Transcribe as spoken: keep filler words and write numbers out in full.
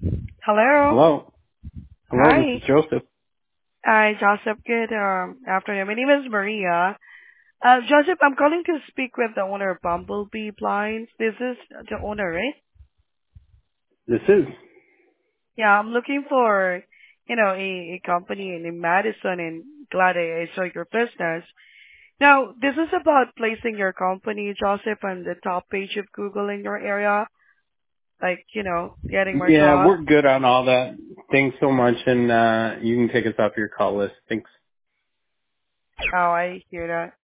Hello. Hello. Hello, this is Hi. Joseph. Hi, Joseph. Good um, afternoon. My name is Maria. Uh, Joseph, I'm calling to speak with the owner of Bumblebee Blinds. This is the owner, right? This is. Yeah, I'm looking for, you know, a, a company in Madison, and glad I, I saw your business. Now, this is about placing your company, Joseph, on the top page of Google in your area, like, you know, getting more Yeah, jobs. we're good on all that. Thanks so much, and uh you can take us off your call list. Thanks. Oh, I hear that.